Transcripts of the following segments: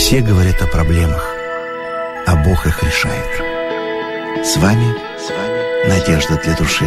Все говорят о проблемах, а Бог их решает. С вами Надежда для души.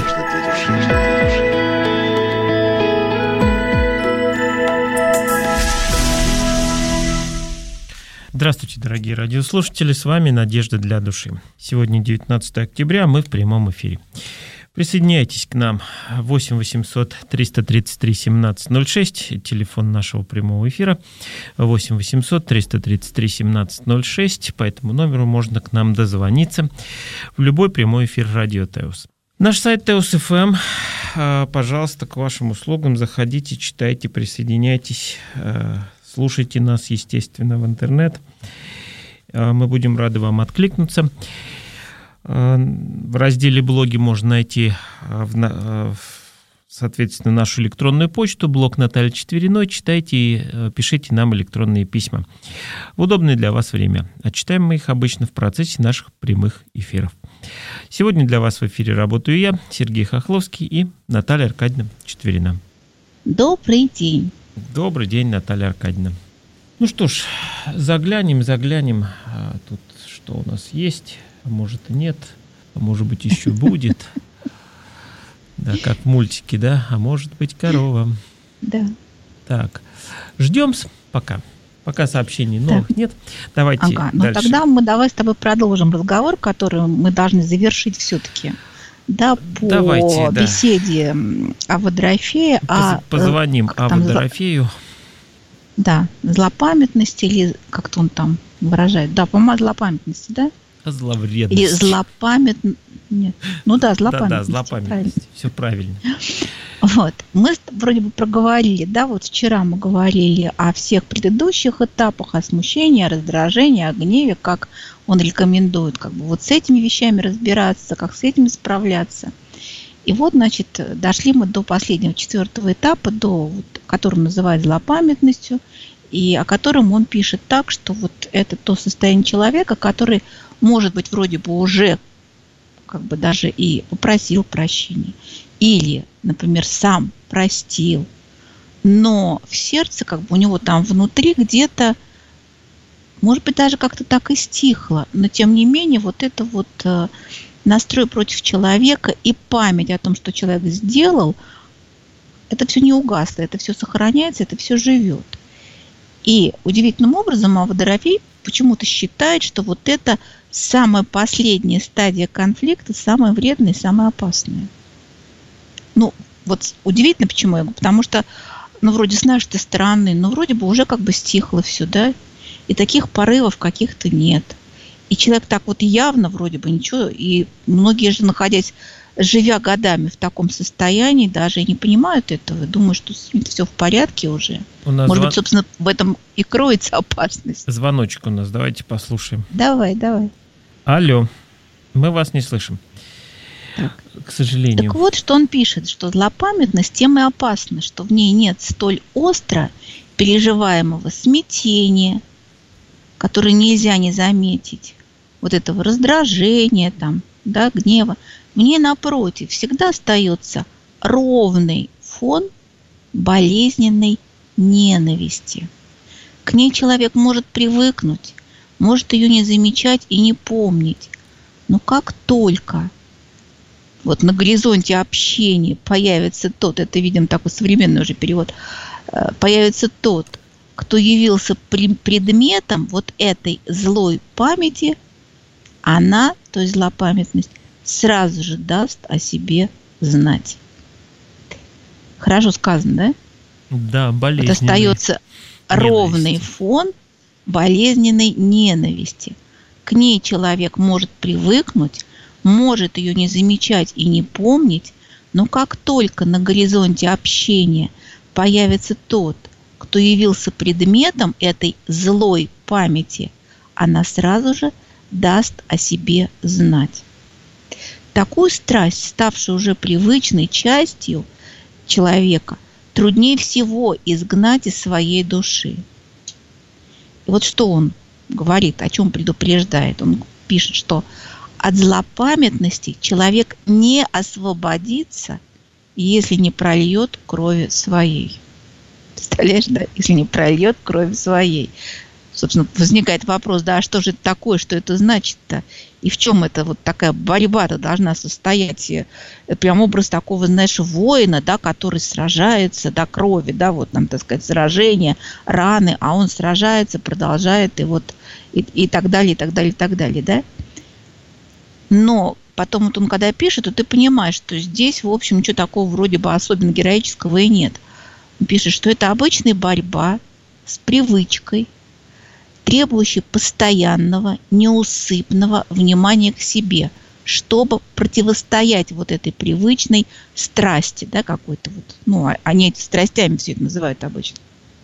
Здравствуйте, дорогие радиослушатели, с вами Надежда для души. Сегодня 19 октября, мы в прямом эфире. Присоединяйтесь к нам. 8 800 333 17 06, телефон нашего прямого эфира. 8 800 333 17 06, по этому номеру можно к нам дозвониться в любой прямой эфир радио Теос. Наш сайт Теос.ФМ, пожалуйста, к вашим услугам. Заходите, читайте, присоединяйтесь, слушайте нас, естественно, в интернет. Мы будем рады вам откликнуться. В разделе «Блоги» можно найти, соответственно, нашу электронную почту, блог Натальи Четвериной. Читайте и пишите нам электронные письма в удобное для вас время. А читаем мы их обычно в процессе наших прямых эфиров. Сегодня для вас в эфире работаю я, Сергей Хохловский, и Наталья Аркадьевна Четверина. Добрый день. Добрый день, Наталья Аркадьевна. Ну что ж, заглянем. Тут что у нас есть, а может и нет, а может быть еще будет. Да, как в мультике, да, а может быть корова. Да. Так, ждем пока сообщений новых нет. Давайте дальше. Тогда давай с тобой продолжим разговор, который мы должны завершить все-таки. Да, по беседе о Водорофее. Позвоним о Водорофею. Да, злопамятности, или как-то он там выражает. Да, по-моему, злопамятности, да? Зловредности. Или злопамятность. Нет. Ну да, злопамятность. Да, злопамятность. Все правильно. Вот. Мы вроде бы проговорили, да, вот вчера мы говорили о всех предыдущих этапах, о смущении, о раздражении, о гневе, как он рекомендует, как бы вот с этими вещами разбираться, как с этим справляться. И вот, значит, дошли мы до последнего, 4-го этапа, который называют злопамятностью, и о котором он пишет так, что вот это то состояние человека, который, может быть, вроде бы уже как бы даже и попросил прощения, или, например, сам простил, но в сердце как бы у него там внутри где-то, может быть, даже как-то так и стихло, но тем не менее вот это вот настрой против человека и память о том, что человек сделал, это все не угасло, это все сохраняется, это все живет. И удивительным образом Водорофей почему-то считает, что вот это самая последняя стадия конфликта, самая вредная и самая опасная. Ну, вот удивительно, почему я говорю, потому что, вроде с нашей стороны, вроде бы уже как бы стихло все, да, и таких порывов каких-то нет. И человек так вот явно вроде бы ничего, и многие же, живя годами в таком состоянии, даже и не понимают этого, думают, что с ним все в порядке уже. Может быть, собственно, в этом и кроется опасность. Звоночек у нас, давайте послушаем. Давай. Алло, мы вас не слышим. Так. К сожалению. Так вот, что он пишет, что злопамятность тем и опасна, что в ней нет столь остро переживаемого смятения, которое нельзя не заметить, вот этого раздражения, гнева. В ней, напротив, всегда остается ровный фон болезненной ненависти. К ней человек может привыкнуть, может ее не замечать и не помнить. Но как только вот на горизонте общения появится тот, это, видим, такой современный уже перевод, появится тот, кто явился предметом вот этой злой памяти, она, то есть злопамятность, сразу же даст о себе знать. Хорошо сказано, да? Да, болезненный. Вот остается ровный фон болезненной ненависти. К ней человек может привыкнуть, может ее не замечать и не помнить, но как только на горизонте общения появится тот, кто явился предметом этой злой памяти, она сразу же даст о себе знать. Такую страсть, ставшую уже привычной частью человека, труднее всего изгнать из своей души. И вот что он говорит, о чем предупреждает. Он пишет, что от злопамятности человек не освободится, если не прольет крови своей. Представляешь, да? Если не прольет крови своей. собственно, возникает вопрос, да, а что же это такое, что это значит-то? И в чем это вот такая борьба-то должна состоять? И прям образ такого, знаешь, воина, да, который сражается до крови, да, вот там, так сказать, сражение, раны, а он сражается, продолжает, и вот, и так далее, и так далее, и так далее, да? Но потом вот он, когда пишет, то ты понимаешь, что здесь, в общем, ничего такого вроде бы особенно героического и нет. Он пишет, что это обычная борьба с привычкой, требующей постоянного, неусыпного внимания к себе, чтобы противостоять вот этой привычной страсти, да, какой-то вот, ну, они эти страстями все это называют обычно,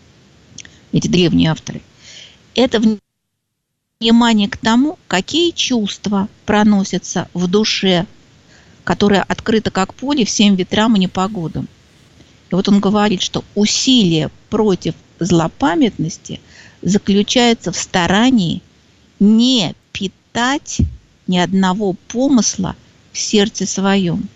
эти древние авторы. Это внимание к тому, какие чувства проносятся в душе, которая открыта как поле всем ветрам и непогодам. И вот он говорит, что усилие против злопамятности заключается в старании не питать ни одного помысла в сердце своем.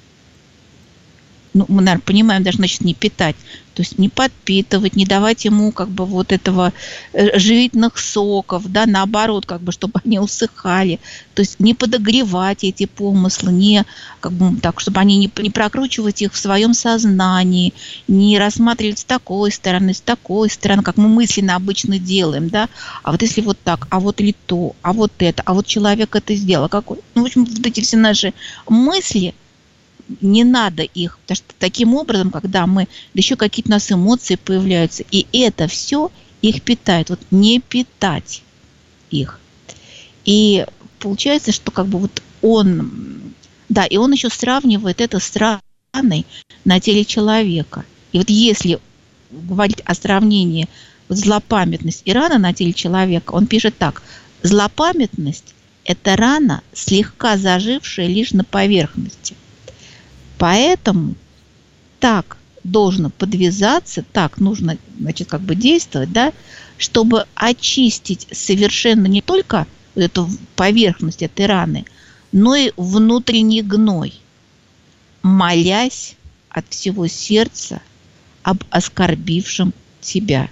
Ну, мы, наверное, понимаем, даже, значит, не питать. То есть не подпитывать, не давать ему как бы вот этого живительных соков, да, наоборот, как бы, чтобы они усыхали. То есть не подогревать эти помыслы, не, как бы, так, чтобы они не прокручивать их в своем сознании, не рассматривать с такой стороны, как мы мысленно обычно делаем, да. А вот если вот так, а вот или то, а вот это, а вот человек это сделал, какой. Ну, в общем, вот эти все наши мысли, не надо их, потому что таким образом, когда мы, да еще какие-то у нас эмоции появляются, и это все их питает. Вот не питать их. И получается, что как бы вот он, да, и он еще сравнивает это с раной на теле человека. И вот если говорить о сравнении вот злопамятность и рана на теле человека, он пишет так: злопамятность – это рана, слегка зажившая лишь на поверхности. Поэтому так должно подвязаться, так нужно, значит, как бы действовать, да, чтобы очистить совершенно не только эту поверхность этой раны, но и внутренний гной, молясь от всего сердца об оскорбившем тебя.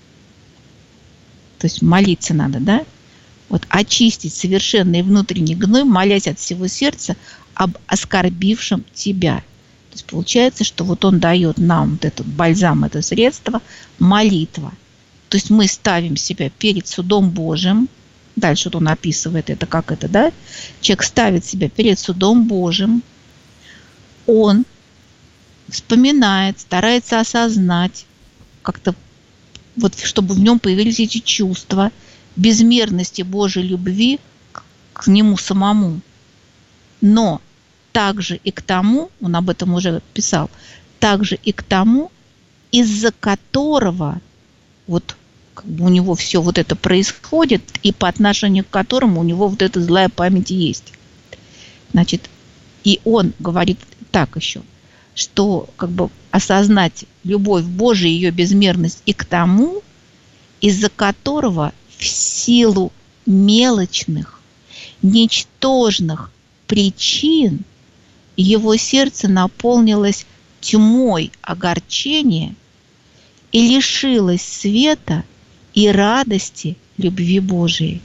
То есть молиться надо, да? Вот очистить совершенный внутренний гной, молясь от всего сердца об оскорбившем тебя. То есть получается, что вот он дает нам вот этот бальзам, это средство, молитва. То есть мы ставим себя перед судом Божьим. Дальше вот он описывает это, как это, да? Человек ставит себя перед судом Божьим. Он вспоминает, старается осознать, как-то вот, чтобы в нем появились эти чувства безмерности Божьей любви к нему самому. Но также и к тому, он об этом уже писал, также и к тому, из-за которого вот как бы у него все вот это происходит, и по отношению к которому у него вот эта злая память есть. Значит, и он говорит так еще, что как бы осознать любовь Божию, ее безмерность и к тому, из-за которого в силу мелочных, ничтожных причин его сердце наполнилось тьмой огорчения и лишилось света и радости любви Божией.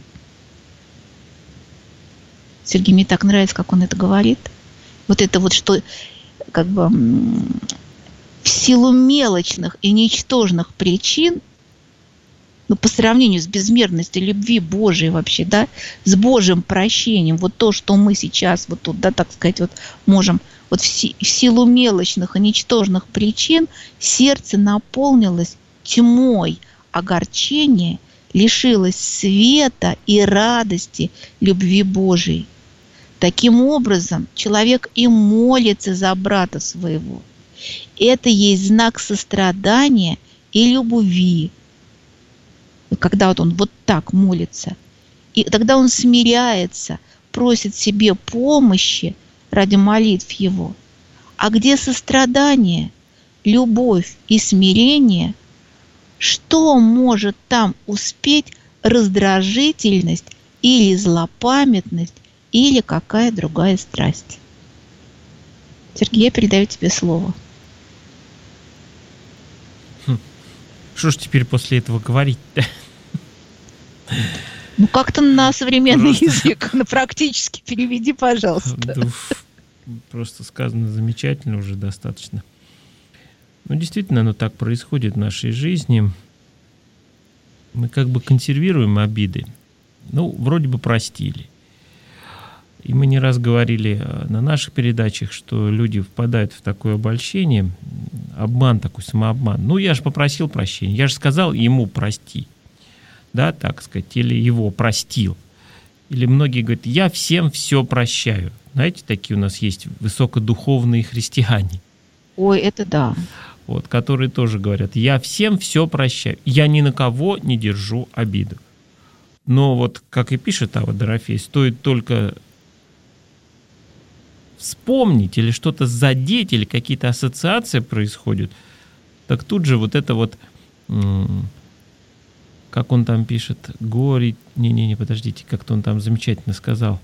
Сергей, мне так нравится, как он это говорит. Вот это вот, что как бы в силу мелочных и ничтожных причин, ну, по сравнению с безмерностью любви Божией вообще, да, с Божьим прощением, вот то, что мы сейчас вот тут, да, так сказать, вот можем, вот в силу мелочных и ничтожных причин сердце наполнилось тьмой огорчения, лишилось света и радости любви Божией. Таким образом, человек и молится за брата своего. Это есть знак сострадания и любви. Когда вот он вот так молится. И тогда он смиряется, просит себе помощи ради молитв его. А где сострадание, любовь и смирение, что может там успеть раздражительность или злопамятность, или какая другая страсть? Сергей, я передаю тебе слово. Что ж теперь после этого говорить-то? Ну, как-то на современный язык, на практически переведи, пожалуйста. Просто сказано замечательно, уже достаточно. Ну, действительно, оно так происходит в нашей жизни. Мы как бы консервируем обиды. Ну, вроде бы простили. И мы не раз говорили на наших передачах, что люди впадают в такое обольщение, обман такой, самообман. Ну, я же попросил прощения, я же сказал ему прости. Да, так сказать, или его простил. Или многие говорят, я всем все прощаю. Знаете, такие у нас есть высокодуховные христиане. Ой, это да. Вот, которые тоже говорят, я всем все прощаю, я ни на кого не держу обиду. Но вот, как и пишет Ава Дорофей, стоит только вспомнить или что-то задеть, или какие-то ассоциации происходят, так тут же вот это вот... Как он там пишет, горе... Не, подождите, как-то он там замечательно сказал.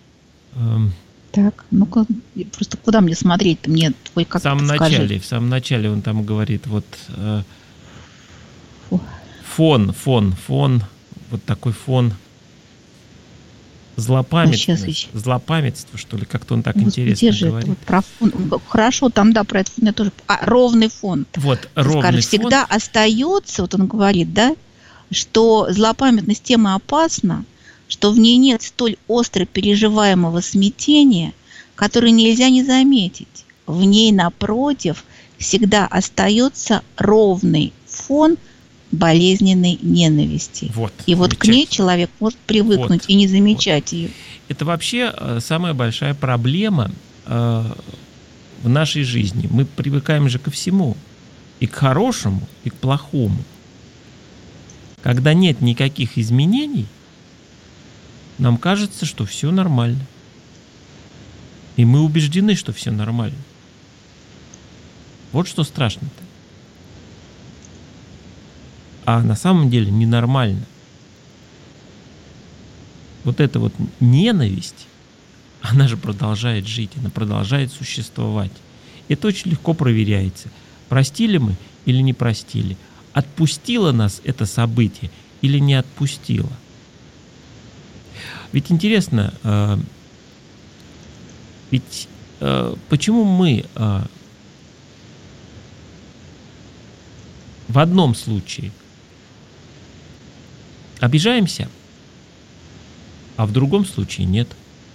Так, ну-ка, просто куда мне смотреть-то? Мне твой как-то в самом начале он там говорит, вот... Фон, вот такой фон. Злопамятство, что ли, как-то он так интересно говорит. Вот про фон. Хорошо, там, да, про это фон я тоже... ровный фон. Вот, ровный фон. Всегда остается, вот он говорит, да, что злопамятность тема опасна, что в ней нет столь остро переживаемого смятения, которое нельзя не заметить. В ней, напротив, всегда остается ровный фон болезненной ненависти. Вот, и вот к ней человек может привыкнуть и не замечать ее. Это вообще самая большая проблема в нашей жизни. Мы привыкаем же ко всему. И к хорошему, и к плохому. Когда нет никаких изменений, нам кажется, что все нормально. И мы убеждены, что все нормально. Вот что страшно-то. А на самом деле ненормально. Вот эта вот ненависть, она же продолжает жить, она продолжает существовать. Это очень легко проверяется. Простили мы или не простили? Отпустило нас это событие или не отпустило? Ведь интересно, почему мы в одном случае обижаемся, а в другом случае нет?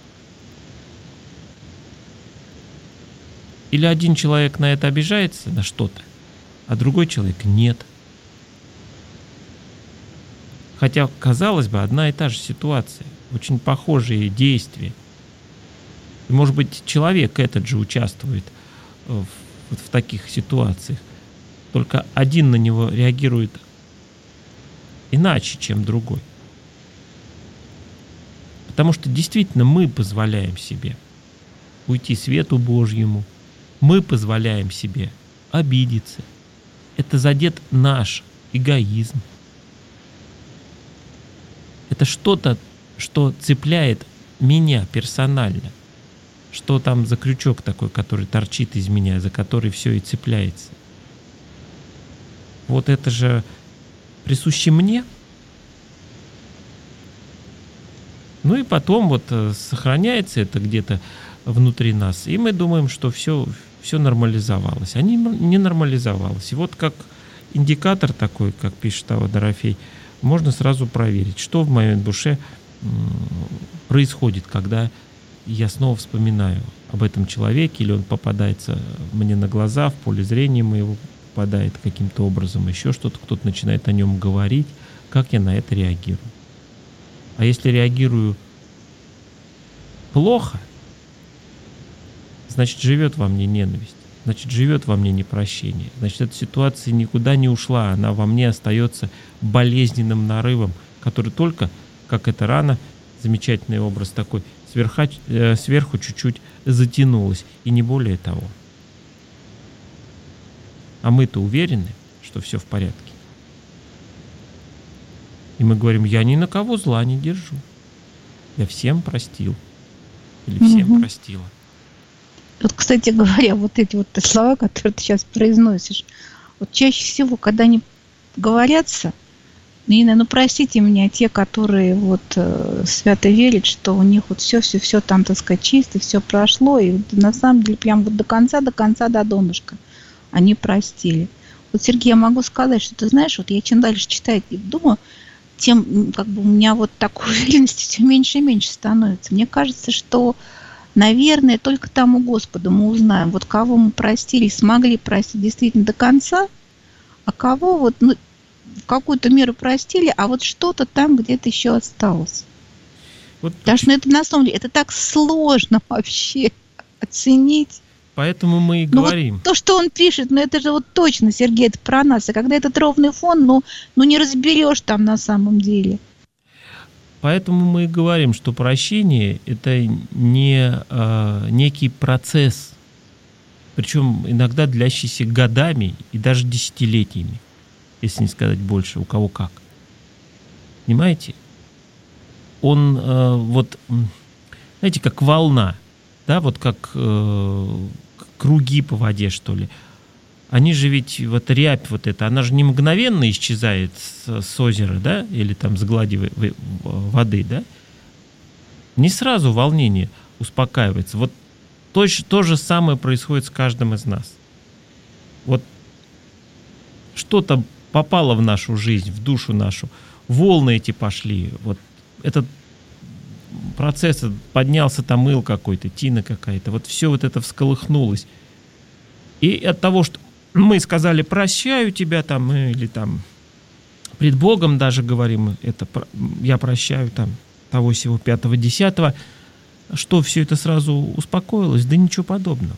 Или один человек на это обижается, на что-то, а другой человек нет? Хотя, казалось бы, одна и та же ситуация, очень похожие действия. И, может быть, человек этот же участвует в таких ситуациях, только один на него реагирует иначе, чем другой. Потому что действительно мы позволяем себе уйти свету Божьему, мы позволяем себе обидеться. Это задет наш эгоизм. Это что-то, что цепляет меня персонально. Что там за крючок такой, который торчит из меня, за который все и цепляется. Вот это же присуще мне. Ну и потом вот сохраняется это где-то внутри нас. И мы думаем, что все нормализовалось. А не нормализовалось. И вот как индикатор такой, как пишет Ава Дорофей, можно сразу проверить, что в моей душе происходит, когда я снова вспоминаю об этом человеке, или он попадается мне на глаза, в поле зрения моего попадает каким-то образом, еще что-то, кто-то начинает о нем говорить, как я на это реагирую. А если реагирую плохо, значит, живет во мне ненависть, значит, живет во мне непрощение, значит, эта ситуация никуда не ушла, она во мне остается болезненным нарывом, который только, как эта рана, замечательный образ такой, сверху чуть-чуть затянулась, и не более того. А мы-то уверены, что все в порядке. И мы говорим, я ни на кого зла не держу. Я всем простил. Или всем простила. Вот, кстати говоря, вот эти вот слова, которые ты сейчас произносишь, вот чаще всего, когда они говорятся, Нина, ну простите меня, те, которые вот свято верят, что у них вот все там, так сказать, чисто, все прошло, и на самом деле прям вот до конца, до донышка они простили. Вот, Сергей, я могу сказать, что ты знаешь, вот я чем дальше читаю и думаю, тем как бы у меня вот такой уверенности все меньше и меньше становится. Мне кажется, что, наверное, только тому Господу мы узнаем, вот кого мы простили, смогли простить действительно до конца, а кого вот, ну, в какую-то меру простили, а вот что-то там где-то еще осталось. Вот. Потому что это на самом деле это так сложно вообще оценить. Поэтому мы и говорим. Вот то, что он пишет, это же вот точно, Сергей, это про нас. А когда этот ровный фон, ну не разберешь там на самом деле. Поэтому мы и говорим, что прощение – это не некий процесс, причем иногда длящийся годами и даже десятилетиями, если не сказать больше, у кого как. Понимаете? Он вот, знаете, как волна, да, вот как круги по воде, что ли. Они же ведь, вот рябь вот эта, она же не мгновенно исчезает с озера, да, или там с глади воды, да. Не сразу волнение успокаивается. Вот то же самое происходит с каждым из нас. Вот что-то попало в нашу жизнь, в душу нашу, волны эти пошли, вот этот процесс, поднялся там ил какой-то, тина какая-то, вот все вот это всколыхнулось. И от того, что мы сказали «прощаю тебя» там, или там пред Богом даже говорим это, я прощаю там того сего 5-10, что все это сразу успокоилось? Да ничего подобного.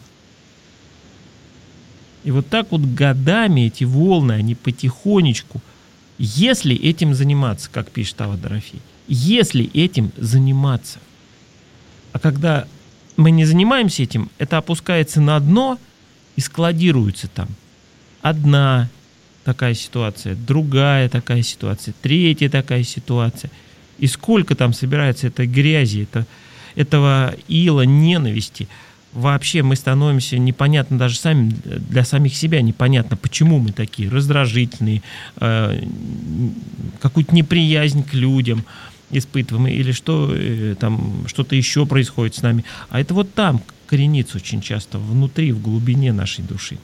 И вот так вот годами эти волны, они потихонечку, если этим заниматься, как пишет Ава Дорофей, если этим заниматься. А когда мы не занимаемся этим, это опускается на дно и складируется там. Одна такая ситуация, другая такая ситуация, третья такая ситуация. И сколько там собирается этой грязи, этого ила, ненависти. Вообще мы становимся непонятно даже сами, для самих себя непонятно, почему мы такие раздражительные, какую-то неприязнь к людям испытываем, или что там что-то еще происходит с нами. А это вот там коренится очень часто, внутри, в глубине нашей души.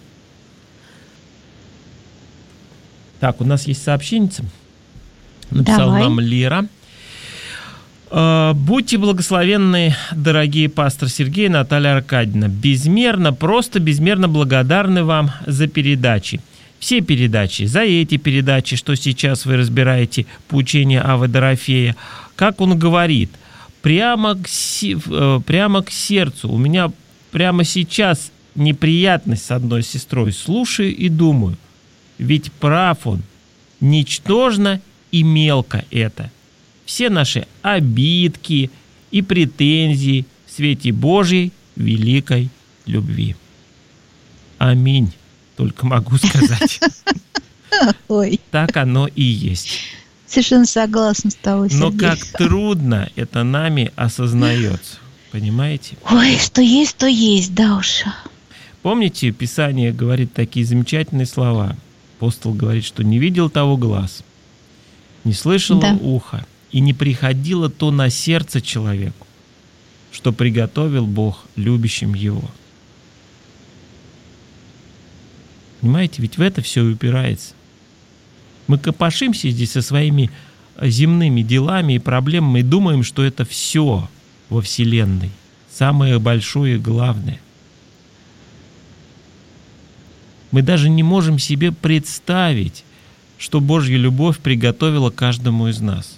Так, у нас есть сообщенница. Написал нам Лера. Будьте благословенны, дорогие пастор Сергей и Наталья Аркадьевна. Безмерно, просто безмерно благодарны вам за передачи. Все передачи, за эти передачи, что сейчас вы разбираете по учению Авы Дорофея. Как он говорит, прямо к сердцу. У меня прямо сейчас неприятность с одной сестрой. Слушаю и думаю, ведь прав он, ничтожно и мелко это. Все наши обидки и претензии в свете Божьей великой любви. Аминь. Только могу сказать. Ой. Так оно и есть. Совершенно согласна с тобой, Сергей. Но как трудно это нами осознается. Понимаете? Ой, что есть, то есть, да уж. Помните, Писание говорит такие замечательные слова. Апостол говорит, что не видел того глаз, не слышало ухо, и не приходило то на сердце человеку, что приготовил Бог любящим его. Понимаете, ведь в это все упирается. Мы копошимся здесь со своими земными делами и проблемами и думаем, что это все во Вселенной, самое большое и главное. Мы даже не можем себе представить, что Божья любовь приготовила каждому из нас.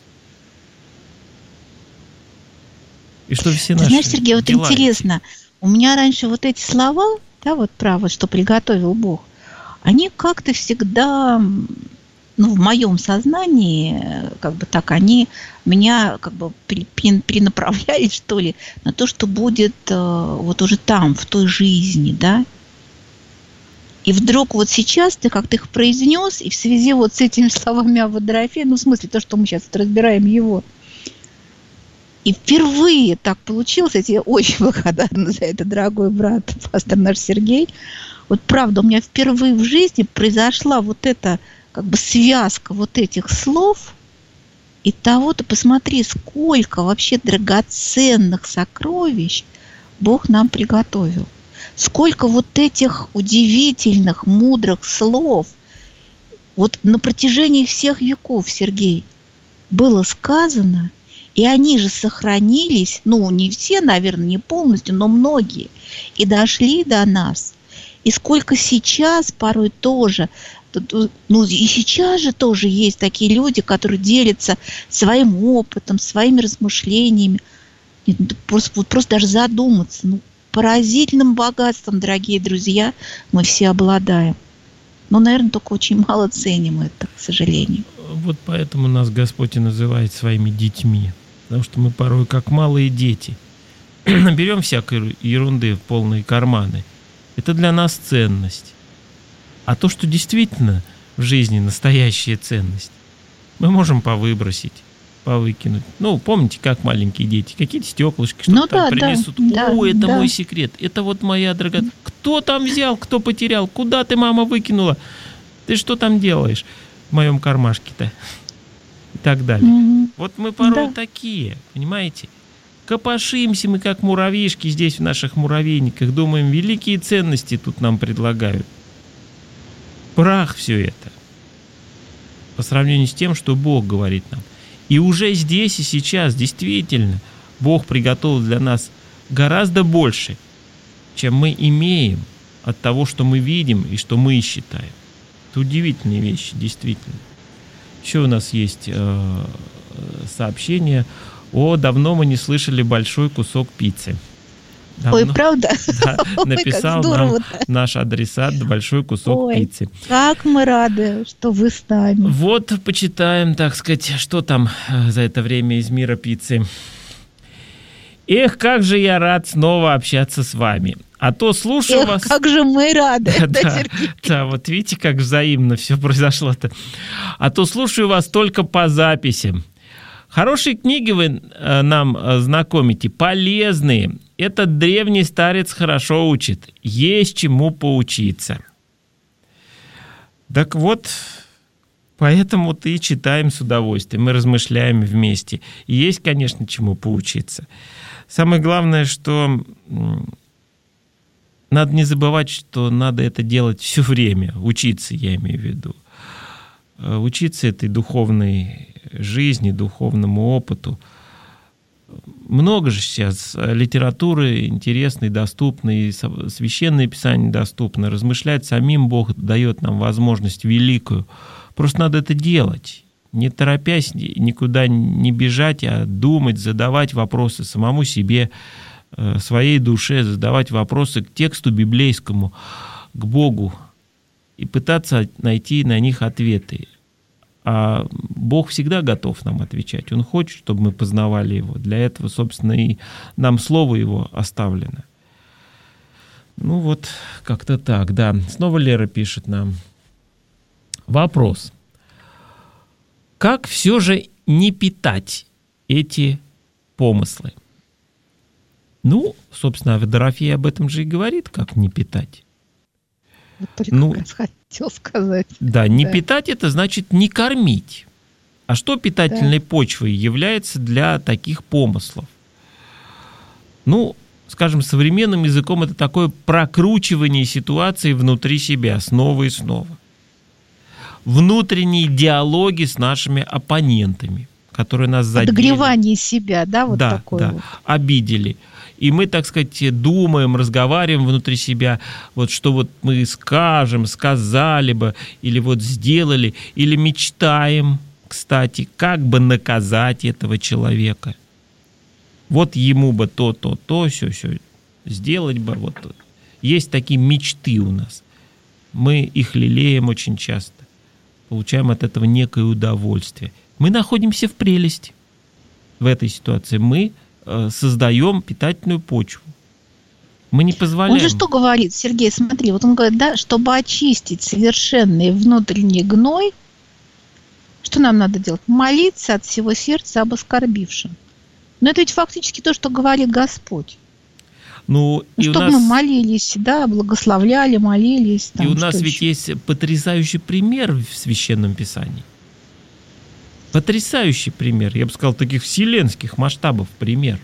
И что все наши знаешь, Сергей, вот дела... интересно, у меня раньше вот эти слова, да, вот про вот, что приготовил Бог, они как-то всегда, в моем сознании, как бы так, они меня как бы перенаправляли, что ли, на то, что будет вот уже там, в той жизни, да. И вдруг вот сейчас ты как-то их произнес, и в связи вот с этими словами Авы Дорофея, в смысле, то, что мы сейчас разбираем его, и впервые так получилось, я тебе очень благодарна за это, дорогой брат, пастор наш Сергей. Вот правда, у меня впервые в жизни произошла вот эта как бы связка вот этих слов и того, ты посмотри, сколько вообще драгоценных сокровищ Бог нам приготовил. Сколько вот этих удивительных, мудрых слов вот на протяжении всех веков, Сергей, было сказано, и они же сохранились, ну, не все, наверное, не полностью, но многие, и дошли до нас. И сколько сейчас порой тоже, ну, и сейчас же тоже есть такие люди, которые делятся своим опытом, своими размышлениями. Просто даже задуматься, ну, поразительным богатством, дорогие друзья, мы все обладаем. Но, наверное, только очень мало ценим это, к сожалению. Вот поэтому нас Господь и называет своими детьми. Потому что мы порой, как малые дети, берем всякой ерунды в полные карманы. Это для нас ценность. А то, что действительно в жизни настоящая ценность, мы можем повыбросить, повыкинуть. Ну, помните, как маленькие дети, какие-то стеклышки, что-то там принесут. Это мой секрет, это вот моя драгоценность. Кто там взял, кто потерял, куда ты, мама, выкинула? Ты что там делаешь в моем кармашке-то? И так далее. Вот мы порой такие, понимаете? Копошимся мы, как муравьишки здесь в наших муравейниках, думаем, великие ценности тут нам предлагают. Прах все это. По сравнению с тем, что Бог говорит нам. И уже здесь и сейчас действительно Бог приготовил для нас гораздо больше, чем мы имеем от того, что мы видим и что мы считаем. Это удивительные вещи, действительно. Еще у нас есть сообщение. Давно мы не слышали большой кусок пиццы. Давно, ой, правда? Да, написал нам наш адресат большой кусок пиццы. Как мы рады, что вы с нами. Вот почитаем, так сказать, что там за это время из мира пиццы. Эх, как же я рад снова общаться с вами. А то слушаю вас... как же мы рады. Да, вот видите, как взаимно все произошло-то. А то слушаю вас только по записям. Хорошие книги вы нам знакомите, полезные. Этот древний старец хорошо учит. Есть чему поучиться. Так вот, поэтому-то и читаем с удовольствием, мы размышляем вместе. И есть, конечно, чему поучиться. Самое главное, что надо не забывать, что надо это делать все время. Учиться, я имею в виду. Учиться этой духовной жизни, духовному опыту. Много же сейчас литературы интересной, доступной, священное писание доступно. Размышлять самим Бог дает нам возможность великую. Просто надо это делать. Не торопясь, никуда не бежать, а думать, задавать вопросы самому себе, своей душе, задавать вопросы к тексту библейскому, к Богу и пытаться найти на них ответы. А Бог всегда готов нам отвечать. Он хочет, чтобы мы познавали Его. Для этого, собственно, и нам Слово Его оставлено. Ну вот, как-то так, да. Снова Лера пишет нам. Вопрос. Как все же не питать эти помыслы? Ну, собственно, Дорофей об этом же и говорит, как не питать. Вот только раз хотел сказать. Да, не питать это значит не кормить. А что питательной почвой является для таких помыслов? Ну, скажем, современным языком это такое прокручивание ситуации внутри себя снова и снова. Внутренние диалоги с нашими оппонентами, которые нас задели. Подогревание себя, да, вот такое. Да, обидели. И мы, так сказать, думаем, разговариваем внутри себя, вот что вот мы скажем, сказали бы, или вот сделали, или мечтаем, кстати, как бы наказать этого человека. Вот ему бы то, все сделать бы. Вот. Есть такие мечты у нас. Мы их лелеем очень часто. Получаем от этого некое удовольствие. Мы находимся в прелести в этой ситуации. Мы создаем питательную почву. Мы не позволяем. Он же что говорит, Сергей, смотри, вот он говорит, да, чтобы очистить совершенный внутренний гной, что нам надо делать? Молиться от всего сердца об оскорбившем. Но это ведь фактически то, что говорит Господь. Ну, и чтобы мы молились, да, благословляли, молились. И у нас ведь есть потрясающий пример в Священном Писании. Потрясающий пример, я бы сказал, таких вселенских масштабов пример.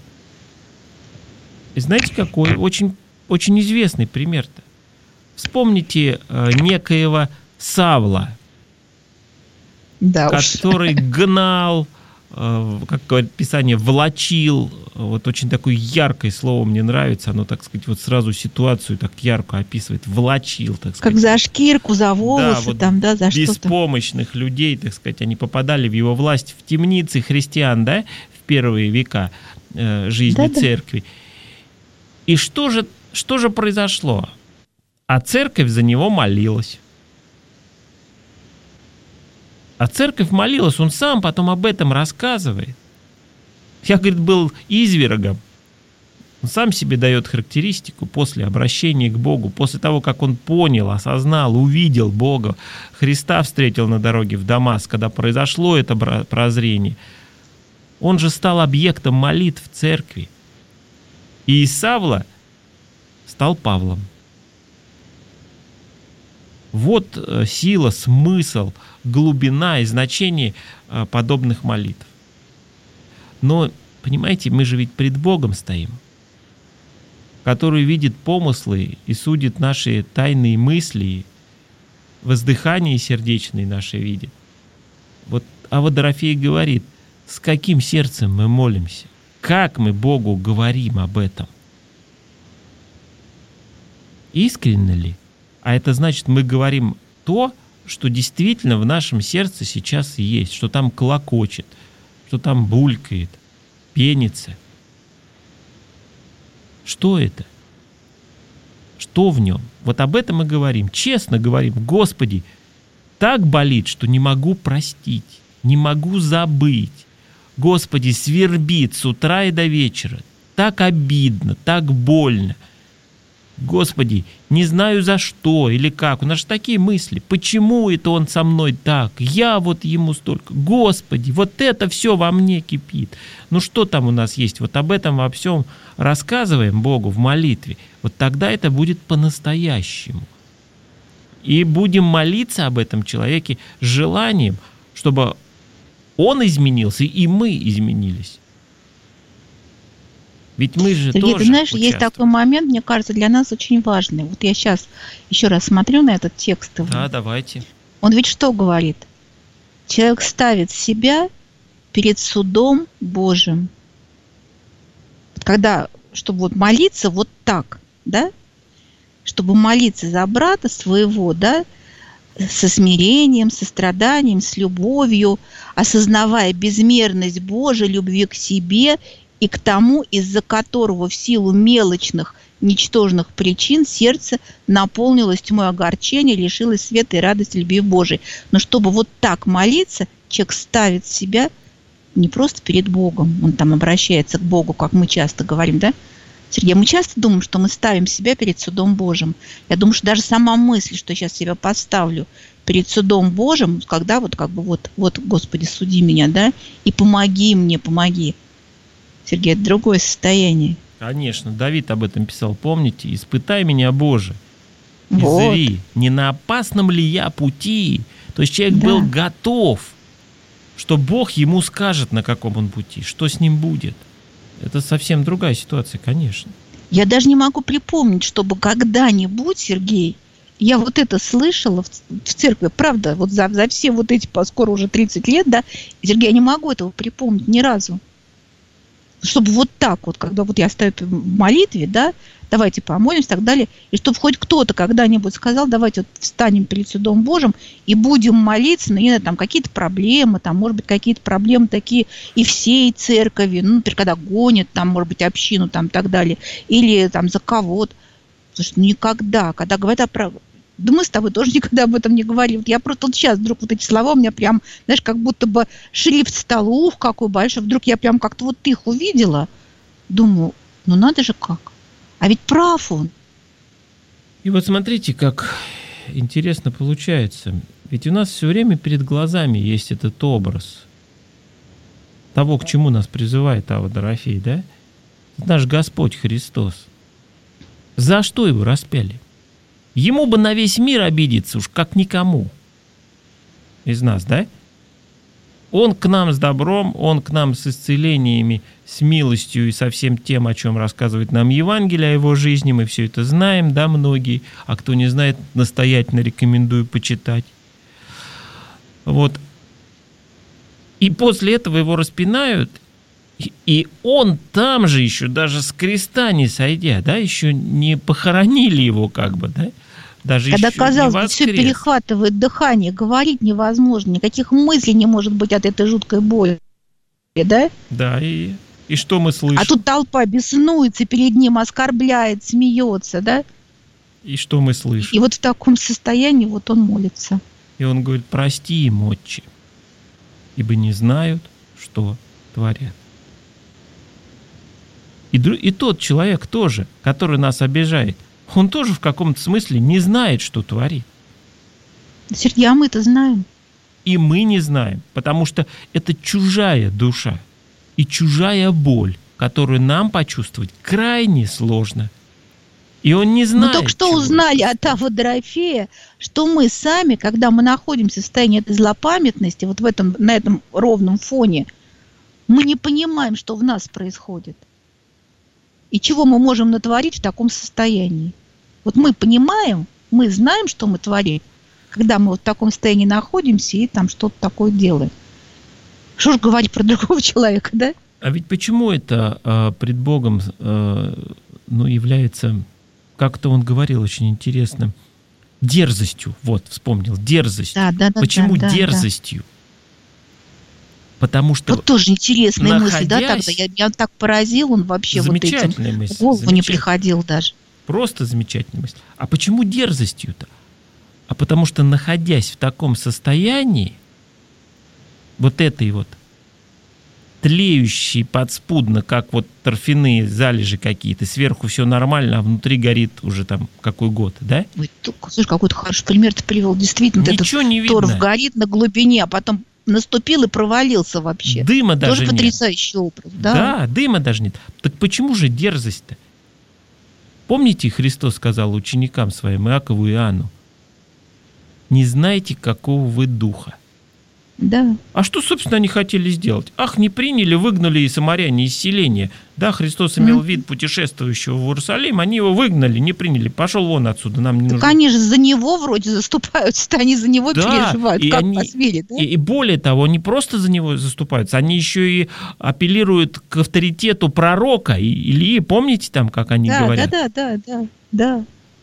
И знаете, какой? Очень, очень известный пример-то. Вспомните некоего Савла, да, который гнал, как говорит Писание, влачил. Вот очень такое яркое слово мне нравится. Оно, так сказать, вот сразу ситуацию так ярко описывает. Влачил, так сказать. Как за шкирку, за волосы, вот там, да, за что-то. Беспомощных людей, так сказать, они попадали в его власть, в темницы христиан, да, в первые века жизни церкви. И что же произошло? А церковь за него молилась. А церковь молилась, он сам потом об этом рассказывает. Я, говорит, был извергом. Он сам себе дает характеристику после обращения к Богу, после того, как он понял, осознал, увидел Бога, Христа встретил на дороге в Дамаск, когда произошло это прозрение. Он же стал объектом молитв в церкви. И из Савла стал Павлом. Вот сила, смысл, глубина и значение подобных молитв. Но, понимаете, мы же ведь пред Богом стоим, который видит помыслы и судит наши тайные мысли, воздыхания сердечные наши видит. Вот Ава Дорофея говорит, с каким сердцем мы молимся, как мы Богу говорим об этом. Искренне ли? А это значит, мы говорим то, что действительно в нашем сердце сейчас есть, что там клокочет, что там булькает, пенится. Что это? Что в нем? Вот об этом мы говорим, честно говорим. Господи, так болит, что не могу простить, не могу забыть. Господи, свербит с утра и до вечера. Так обидно, так больно. Господи, не знаю за что или как. У нас же такие мысли. Почему это он со мной так? Я вот ему столько. Господи, вот это все во мне кипит. Ну что там у нас есть? Вот об этом во всем рассказываем Богу в молитве. Вот тогда это будет по-настоящему. И будем молиться об этом человеке с желанием, чтобы он изменился и мы изменились. Ведь мы же Сергей, тоже ты знаешь, есть такой момент, мне кажется, для нас очень важный. Вот я сейчас еще раз смотрю на этот текст. Да, давайте. Он ведь что говорит? Человек ставит себя перед судом Божьим. Когда, чтобы вот молиться вот так, да? Чтобы молиться за брата своего, да, со смирением, состраданием, с любовью, осознавая безмерность Божией любви к себе и к тому, из-за которого в силу мелочных, ничтожных причин сердце наполнилось тьмой огорчения, лишилось света и радости любви Божией. Но чтобы вот так молиться, человек ставит себя не просто перед Богом, он там обращается к Богу, как мы часто говорим, да? Сергей, мы часто думаем, что мы ставим себя перед судом Божьим. Я думаю, что даже сама мысль, что я сейчас себя поставлю перед судом Божьим, когда вот как бы вот, Господи, суди меня, да, и помоги мне, помоги. Сергей, это другое состояние. Конечно, Давид об этом писал, помните? «Испытай меня, Боже, вот. изри, не на опасном ли я пути?» То есть человек был готов, что Бог ему скажет, на каком он пути, что с ним будет. Это совсем другая ситуация, конечно. Я даже не могу припомнить, чтобы когда-нибудь, Сергей, я вот это слышала в церкви, правда, вот за все вот эти, скоро уже 30 лет, да, Сергей, я не могу этого припомнить ни разу. Чтобы вот так вот, когда вот я стою в молитве, да, давайте помолимся и так далее, и чтобы хоть кто-то когда-нибудь сказал, давайте вот встанем перед судом Божьим и будем молиться, ну, не знаю, там какие-то проблемы, там, может быть, какие-то проблемы такие и всей церкви, ну, например, когда гонят, там, может быть, общину, там, и так далее, или там за кого-то. Слушай, ну, никогда, когда говорят о правде, да мы с тобой тоже никогда об этом не говорили. Вот я просто вот сейчас вдруг вот эти слова у меня прям, знаешь, как будто бы шрифт стал, ух, какой большой. Вдруг я прям как-то вот их увидела. Думаю, ну надо же как. А ведь прав он. И вот смотрите, как интересно получается. Ведь у нас все время перед глазами есть этот образ того, к чему нас призывает Ава Дорофей, да? Это наш Господь Христос. За что его распяли? Ему бы на весь мир обидеться, уж как никому из нас, да? Он к нам с добром, он к нам с исцелениями, с милостью и со всем тем, о чем рассказывает нам Евангелие, о его жизни. Мы все это знаем, да, многие. А кто не знает, настоятельно рекомендую почитать. Вот. И после этого его распинают, и он там же еще, даже с креста не сойдя, да, еще не похоронили его как бы, да? Даже когда, еще казалось не бы, все воскрес. перехватывает дыхание, говорить невозможно, никаких мыслей не может быть от этой жуткой боли, да? Да, и что мы слышим? А тут толпа беснуется перед ним, оскорбляет, смеется, да? И что мы слышим? И вот в таком состоянии вот он молится. И он говорит: прости им, Отче, ибо не знают, что творят. И тот человек тоже, который нас обижает, он тоже в каком-то смысле не знает, что творит. Сергей, а мы-то знаем. И мы не знаем, потому что это чужая душа и чужая боль, которую нам почувствовать крайне сложно. И он не знает. Мы только что узнали от Ава Дорофея, что мы сами, когда мы находимся в состоянии этой злопамятности, вот на этом ровном фоне, мы не понимаем, что в нас происходит. И чего мы можем натворить в таком состоянии. Вот мы понимаем, мы знаем, что мы творим, когда мы вот в таком состоянии находимся и там что-то такое делаем. Что ж говорить про другого человека, да? А ведь почему это пред Богом является, как-то он говорил очень интересно, дерзостью. Вот, вспомнил, дерзостью. Да, почему да, дерзостью? Потому что... Вот тоже интересная мысль, да, тогда. находясь... Я так поразил, он вообще вот этим мысль, в голову не приходил даже. Просто замечательная мысль. А почему дерзостью-то? А потому что, находясь в таком состоянии, вот этой вот тлеющей подспудно, как вот торфяные залежи какие-то, сверху все нормально, а внутри горит уже там какой год, да? Ой, слушай, какой-то хороший пример ты привел. Действительно, ничего не видно. Торф горит на глубине, а потом наступил и провалился вообще. Дыма даже тоже нет. Потрясающий образ. Да, дыма даже нет. Так почему же дерзость-то? Помните, Христос сказал ученикам своим, Иакову и Иоанну: не знаете, какого вы духа. Да. А что, собственно, они хотели сделать? Ах, не приняли, выгнали и самаряне из селения. Да, Христос имел вид путешествующего в Иерусалим, они его выгнали, не приняли. Пошел вон отсюда, нам не нужно. Так они же за него вроде заступаются, они за него переживают, и как они, посмели, да? И более того, они просто за него заступаются, они еще и апеллируют к авторитету пророка Илии. Помните там, как они говорят? Да.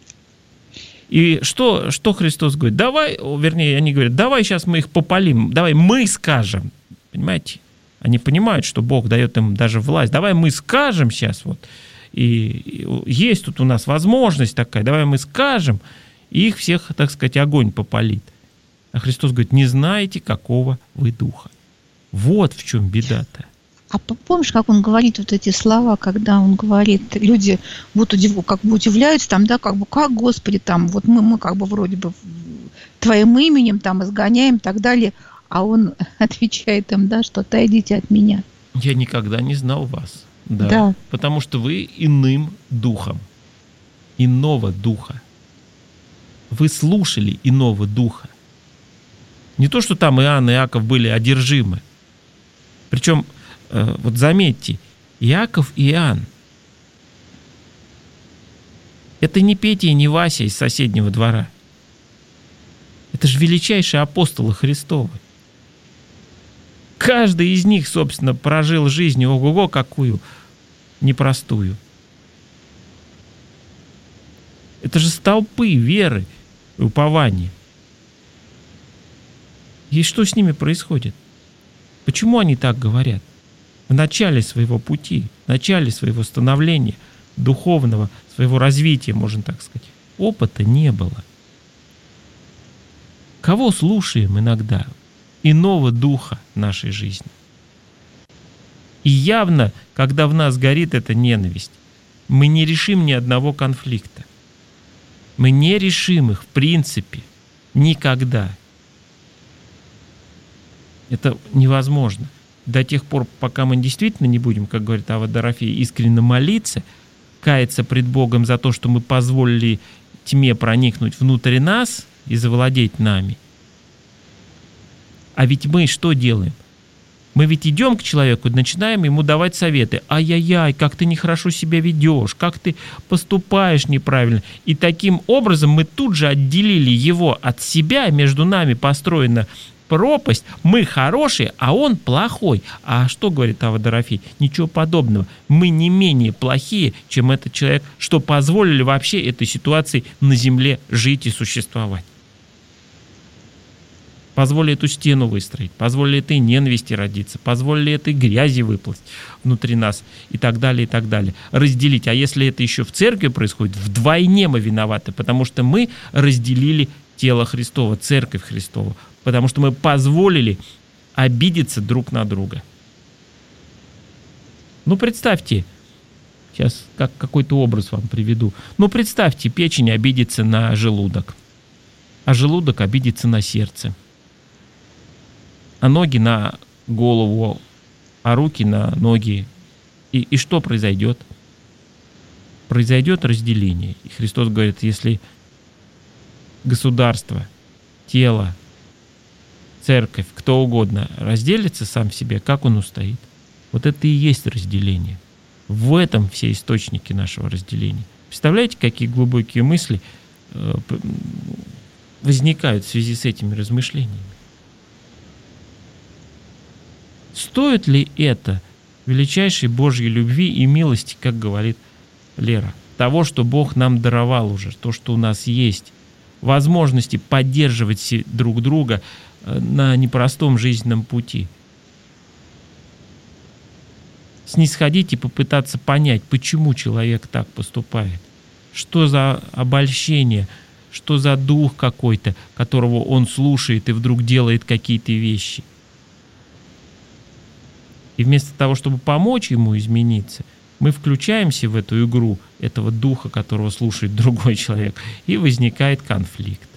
И что Христос говорит? Они говорят, давай сейчас мы их попалим, давай мы скажем. Понимаете? Они понимают, что Бог дает им даже власть. Давай мы скажем сейчас, вот. И есть тут у нас возможность такая, давай мы скажем, и их всех, так сказать, огонь попалит. А Христос говорит: не знаете, какого вы духа. Вот в чем беда-то. А помнишь, как он говорит вот эти слова, когда он говорит, люди вот как бы удивляются, там, да, как бы, как, Господи, там, вот мы как бы вроде бы Твоим именем там изгоняем и так далее, а он отвечает им, да, что отойдите от меня. Я никогда не знал вас. Да. Потому что вы иным духом, иного духа. Вы слушали иного духа. Не то, что там Иоанн и Иаков были одержимы. Причем, вот заметьте, Иаков и Иоанн — это не Петя и не Вася из соседнего двора. Это же величайшие апостолы Христовы. Каждый из них, собственно, прожил жизнь, ого-го, какую непростую. Это же столпы веры и упования. И что с ними происходит? Почему они так говорят? В начале своего пути, в начале своего становления, духовного, своего развития, можно так сказать, опыта не было. Кого слушаем иногда? Иного духа нашей жизни. И явно, когда в нас горит эта ненависть, мы не решим ни одного конфликта. Мы не решим их в принципе никогда. Это невозможно. До тех пор, пока мы действительно не будем, как говорит Ава Дорофей, искренне молиться, каяться пред Богом за то, что мы позволили тьме проникнуть внутрь нас и завладеть нами. А ведь мы что делаем? Мы ведь идем к человеку, начинаем ему давать советы. Ай-яй-яй, как ты нехорошо себя ведешь, как ты поступаешь неправильно. И таким образом мы тут же отделили его от себя, между нами построена пропасть. Мы хорошие, а он плохой. А что говорит Авва Дорофей? Ничего подобного. Мы не менее плохие, чем этот человек, что позволили вообще этой ситуации на земле жить и существовать. Позволили эту стену выстроить, позволили этой ненависти родиться, позволили этой грязи выплыть внутри нас и так далее, и так далее. Разделить. А если это еще в церкви происходит, вдвойне мы виноваты, потому что мы разделили тело Христово, церковь Христову, потому что мы позволили обидеться друг на друга. Ну, представьте, сейчас какой-то образ вам приведу. Ну, представьте, печень обидится на желудок, а желудок обидится на сердце. А ноги на голову, а руки на ноги. И что произойдет? Произойдет разделение. И Христос говорит, если государство, тело, церковь, кто угодно разделится сам в себе, как он устоит? Вот это и есть разделение. В этом все источники нашего разделения. Представляете, какие глубокие мысли возникают в связи с этими размышлениями? Стоит ли это величайшей Божьей любви и милости, как говорит Лера, того, что Бог нам даровал уже, то, что у нас есть, возможности поддерживать друг друга на непростом жизненном пути? Снисходить и попытаться понять, почему человек так поступает, что за обольщение, что за дух какой-то, которого он слушает и вдруг делает какие-то вещи. И вместо того, чтобы помочь ему измениться, мы включаемся в эту игру этого духа, которого слушает другой человек, и возникает конфликт.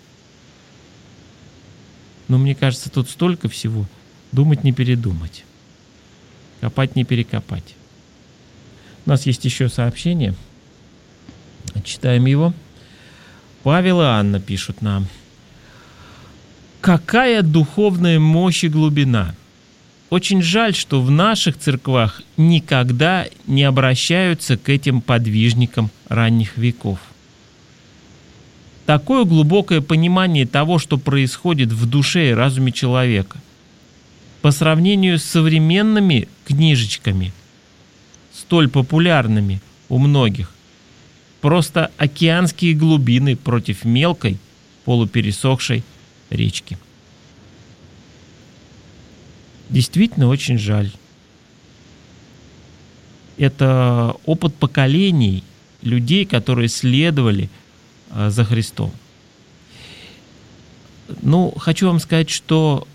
Но мне кажется, тут столько всего. Думать не передумать. Копать не перекопать. У нас есть еще сообщение. Читаем его. Павел и Анна пишут нам. Какая духовная мощь и глубина! Очень жаль, что в наших церквах никогда не обращаются к этим подвижникам ранних веков. Такое глубокое понимание того, что происходит в душе и разуме человека, по сравнению с современными книжечками, столь популярными у многих, просто океанские глубины против мелкой, полупересохшей речки. Действительно очень жаль. Это опыт поколений людей, которые следовали за Христом. Ну, хочу вам сказать, что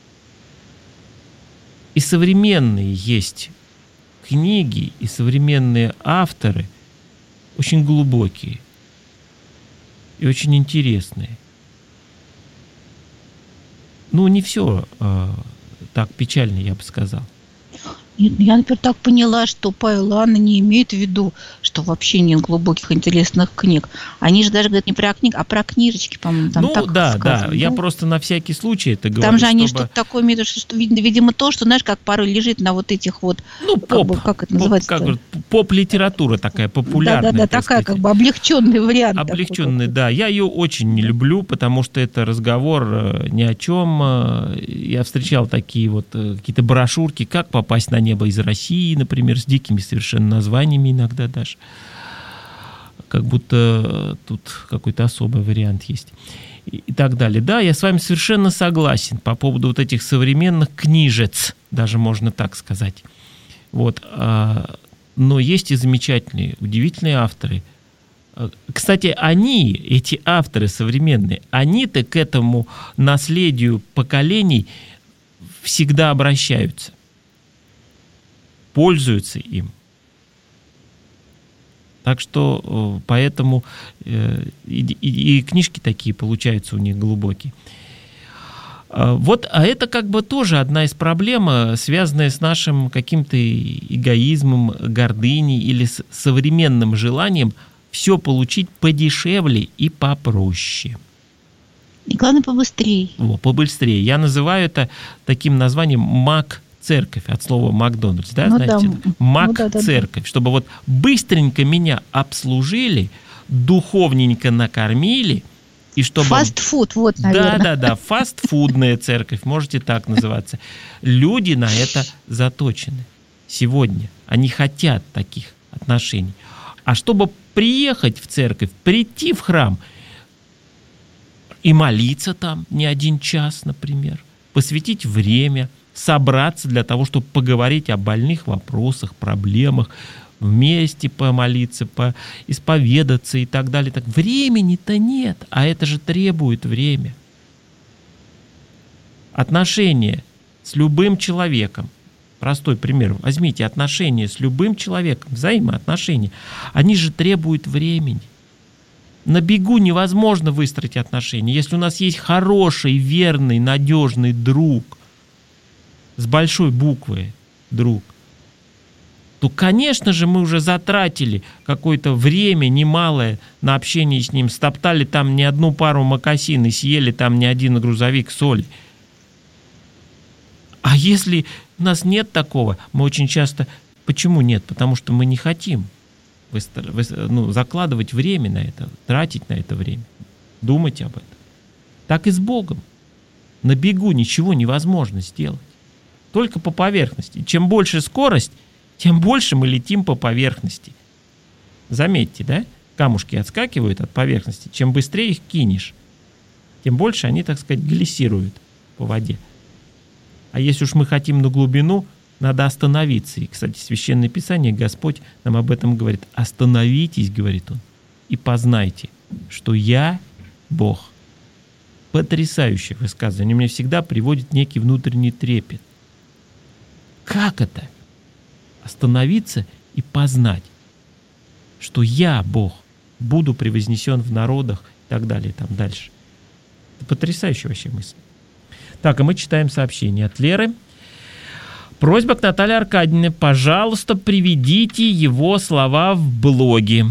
и современные есть книги, и современные авторы очень глубокие и очень интересные. Ну, не все так печально, я бы сказал. Нет, я, например, так поняла, что Павел и Анна не имеют в виду, что вообще нет глубоких интересных книг. Они же даже говорят не про книг, а про книжечки, по-моему, там так да, сказано. Да, я просто на всякий случай это говорю. Там же они что-то такое имеют, что, видимо, то, что, знаешь, как порой лежит на вот этих вот... Ну, поп. Как это называется? Поп-литература такая популярная. Да, такая как бы облегченный вариант. Облегченный, да. Я ее очень не люблю, потому что это разговор ни о чем. Я встречал такие вот какие-то брошюрки, как попасть на небо из России, например, с дикими совершенно названиями иногда даже. Как будто тут какой-то особый вариант есть. И так далее. Да, я с вами совершенно согласен по поводу вот этих современных книжец, даже можно так сказать. Вот. Но есть и замечательные, удивительные авторы. Кстати, эти авторы современные, они-то к этому наследию поколений всегда обращаются. Пользуются им. Так что поэтому и книжки такие получаются у них глубокие. А это как бы тоже одна из проблем, связанная с нашим каким-то эгоизмом, гордыней или с современным желанием все получить подешевле и попроще. И главное, побыстрее. Побыстрее. Я называю это таким названием «Мак-церковь», от слова «Макдональдс». Да, Ну знаете? да. Мак-церковь. Чтобы вот быстренько меня обслужили, духовненько накормили, и чтобы... Фастфуд, вот, наверное. Да, фастфудная церковь, можете так называться. Люди на это заточены сегодня. Они хотят таких отношений. А чтобы приехать в церковь, прийти в храм и молиться там не один час, например, посвятить время, собраться для того, чтобы поговорить о больных вопросах, проблемах, вместе помолиться, поисповедаться и так далее. Так времени-то нет, а это же требует время. Отношения с любым человеком. Простой пример. Возьмите отношения с любым человеком, взаимоотношения. Они же требуют времени. На бегу невозможно выстроить отношения. Если у нас есть хороший, верный, надежный друг, с большой буквы друг, то, конечно же, мы уже затратили какое-то время немалое на общение с ним, стоптали там не одну пару мокасин и съели там не один грузовик соли. А если у нас нет такого, мы очень часто... Почему нет? Потому что мы не хотим закладывать время на это, тратить на это время, думать об этом. Так и с Богом. На бегу ничего невозможно сделать. Только по поверхности. Чем больше скорость, тем больше мы летим по поверхности. Заметьте, да? Камушки отскакивают от поверхности. Чем быстрее их кинешь, тем больше они, так сказать, глиссируют по воде. А если уж мы хотим на глубину, надо остановиться. И, кстати, в Священное Писание Господь нам об этом говорит. Остановитесь, говорит Он, и познайте, что я Бог. Потрясающее высказывание. Мне всегда приводит некий внутренний трепет. Как это? Остановиться и познать, что я Бог, буду превознесен в народах и так далее, и там дальше. Это потрясающая вообще мысль. Так, а мы читаем сообщение от Леры. Просьба к Наталье Аркадьевне, пожалуйста, приведите его слова в блоге.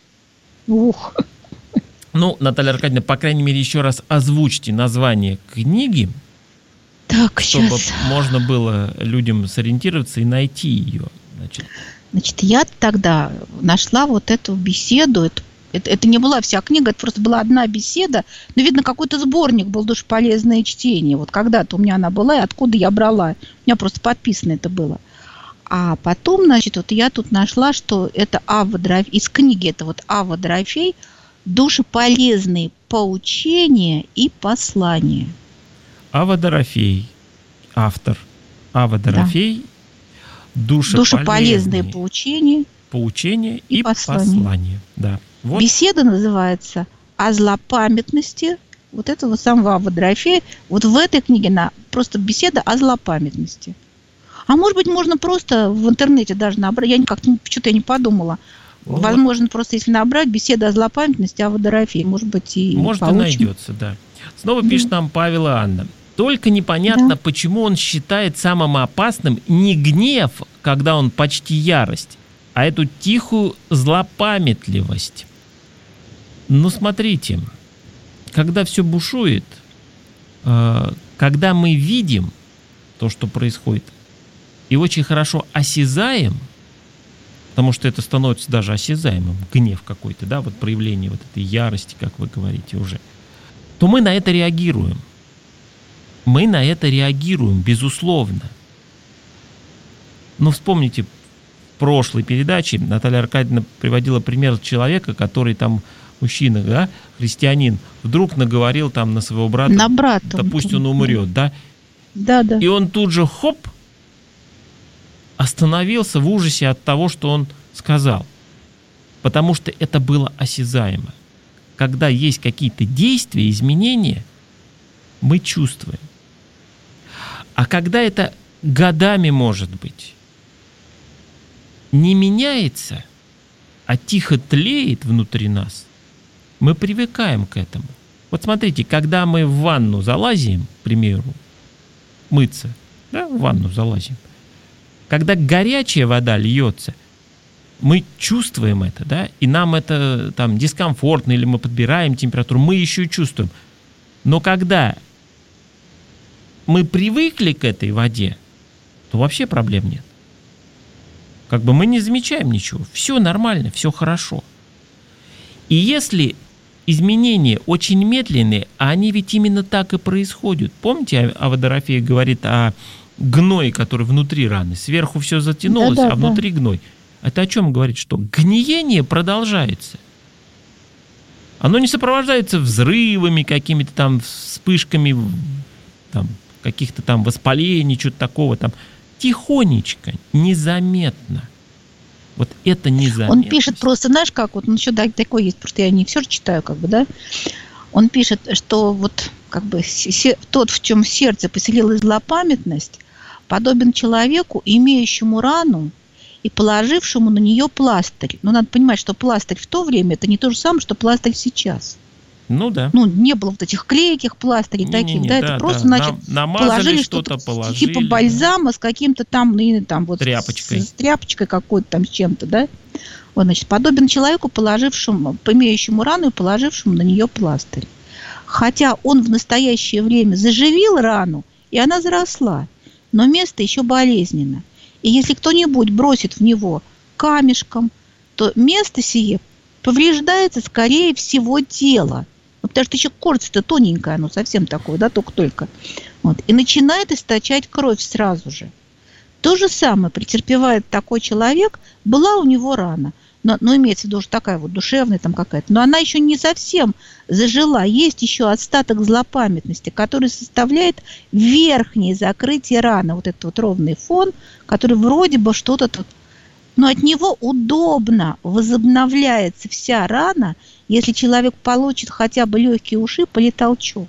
Ух. Ну, Наталья Аркадьевна, по крайней мере, еще раз озвучьте название книги, Так, чтобы сейчас. можно было людям сориентироваться и найти ее. Значит, я тогда нашла вот эту беседу. Это не была вся книга, это просто была одна беседа. Но, видно, какой-то сборник был «Душеполезное чтение». Вот когда-то у меня она была, и откуда я брала. У меня просто подписано это было. А потом, значит, вот я тут нашла, что это Авва Дорофей, из книги это вот Авва Дорофей «Душеполезные поучения и послания». Авва Дорофей, автор. Авва Дорофей, да. Душеполезные поучения и послания. Да. Вот. Беседа называется «О злопамятности». Вот этого самого Авва Дорофея. Вот в этой книге просто беседа о злопамятности. А может быть, можно просто в интернете даже набрать. Я почему-то не подумала. Вот. Возможно, просто если набрать «Беседа о злопамятности» Авва Дорофея, может быть, и может, получим. И найдется, да. Снова пишет нам Павел и Анна. Только непонятно, почему он считает самым опасным не гнев, когда он почти ярость, а эту тихую злопамятливость. Ну, смотрите, когда все бушует, когда мы видим то, что происходит, и очень хорошо осязаем, потому что это становится даже осязаемым, гнев какой-то, да, вот проявление вот этой ярости, как вы говорите уже, то мы на это реагируем. Мы на это реагируем, безусловно. Но вспомните, в прошлой передаче Наталья Аркадьевна приводила пример человека, который там, мужчина, да, христианин, вдруг наговорил там на своего брата, на брата, да пусть он умрет, да? Да. И он тут же, хоп, остановился в ужасе от того, что он сказал. Потому что это было осязаемо. Когда есть какие-то действия, изменения, мы чувствуем. А когда это годами, может быть, не меняется, а тихо тлеет внутри нас, мы привыкаем к этому. Вот смотрите, когда мы в ванну залазим, к примеру, мыться, да, в ванну залазим, когда горячая вода льется, мы чувствуем это, да, и нам это там дискомфортно, или мы подбираем температуру, мы еще чувствуем. Но когда мы привыкли к этой воде, то вообще проблем нет. Как бы мы не замечаем ничего, все нормально, все хорошо. И если изменения очень медленные, а они ведь именно так и происходят. Помните, Ава Дорофея говорит о гное, который внутри раны. Сверху все затянулось, а внутри гной. Это о чем говорит? Что гниение продолжается. Оно не сопровождается взрывами, какими-то там вспышками там, каких-то там воспалений, чего-то такого там. Тихонечко, незаметно. Вот это незаметно. Он пишет просто, знаешь, как вот, ну, еще такой есть, просто я не все читаю, как бы, да. Он пишет, что вот как бы тот, в чем сердце поселилась злопамятность, подобен человеку, имеющему рану и положившему на нее пластырь. Но надо понимать, что пластырь в то время это не то же самое, что пластырь сейчас. Ну да. Ну, не было вот этих клейких пластырей таких, да, это просто, значит, положили что-то, типа бальзама с каким-то там, ну, там вот тряпочкой. С тряпочкой какой-то там, с чем-то, да. Вот, значит, подобен человеку, имеющему рану и положившему на нее пластырь. Хотя он в настоящее время заживил рану, и она заросла, но место еще болезненно. И если кто-нибудь бросит в него камешком, то место сие повреждается скорее всего тело. Потому что еще кожица-то тоненькая, оно совсем такое, да, только-только. Вот. И начинает источать кровь сразу же. То же самое претерпевает такой человек, была у него рана. Но имеется в виду, что такая вот душевная там какая-то. Но она еще не совсем зажила. Есть еще остаток злопамятности, который составляет верхнее закрытие раны. Вот этот вот ровный фон, который вроде бы что-то тут. Но от него удобно возобновляется вся рана, если человек получит хотя бы легкий ушиб или толчок.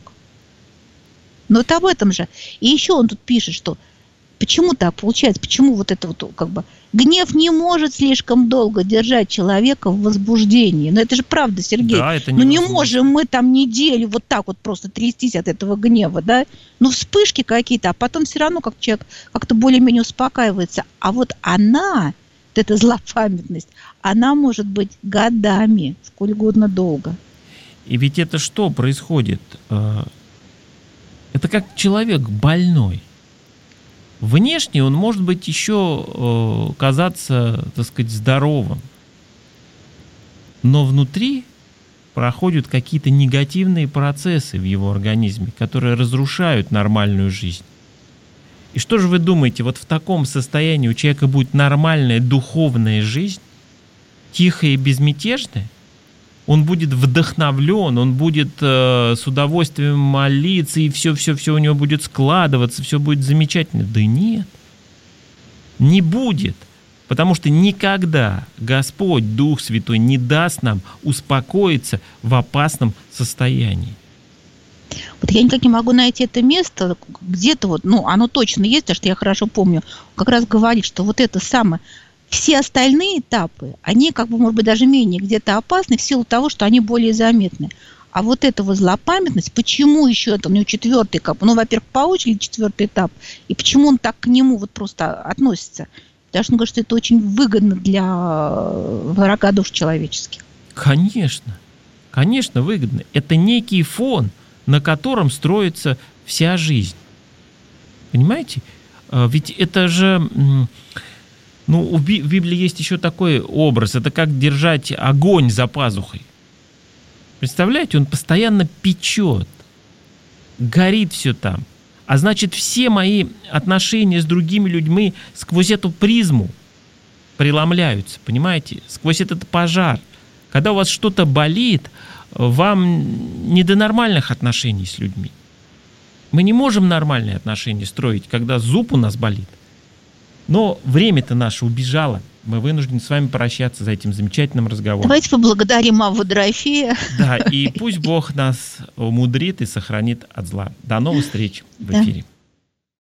Но это об этом же. И еще он тут пишет, что почему так получается, почему вот это вот как бы гнев не может слишком долго держать человека в возбуждении. Но это же правда, Сергей. Да, это не можем мы там неделю вот так вот просто трястись от этого гнева, да? Ну, вспышки какие-то, а потом все равно как человек как-то более-менее успокаивается. А вот она, вот эта злопамятность, она может быть годами, сколь угодно долго. И ведь это что происходит? Это как человек больной. Внешне он может быть еще казаться, так сказать, здоровым. Но внутри проходят какие-то негативные процессы в его организме, которые разрушают нормальную жизнь. И что же вы думаете, вот в таком состоянии у человека будет нормальная духовная жизнь, тихая и безмятежная? Он будет вдохновлен, он будет с удовольствием молиться, и все у него будет складываться, все будет замечательно. Да нет, не будет, потому что никогда Господь, Дух Святой, не даст нам успокоиться в опасном состоянии. Вот я никак не могу найти это место, где-то вот, ну, оно точно есть, потому что я хорошо помню, как раз говорит, что вот это самое... Все остальные этапы, они как бы, может быть, даже менее где-то опасны в силу того, что они более заметны. А вот эта вот злопамятность, почему еще это у него четвертый этап? Ну, во-первых, по очереди четвертый этап, и почему он так к нему вот просто относится? Потому что он говорит, что это очень выгодно для врага душ человеческих. Конечно, конечно, выгодно. Это некий фон, на котором строится вся жизнь. Понимаете? Ведь это же... Ну, в Библии есть еще такой образ. Это как держать огонь за пазухой. Представляете, он постоянно печет. Горит все там. А значит, все мои отношения с другими людьми сквозь эту призму преломляются. Понимаете? Сквозь этот пожар. Когда у вас что-то болит, вам не до нормальных отношений с людьми. Мы не можем нормальные отношения строить, когда зуб у нас болит. Но время-то наше убежало. Мы вынуждены с вами прощаться за этим замечательным разговором. Давайте поблагодарим Аву Дорофея. Да, и пусть Бог нас умудрит и сохранит от зла. До новых встреч в эфире.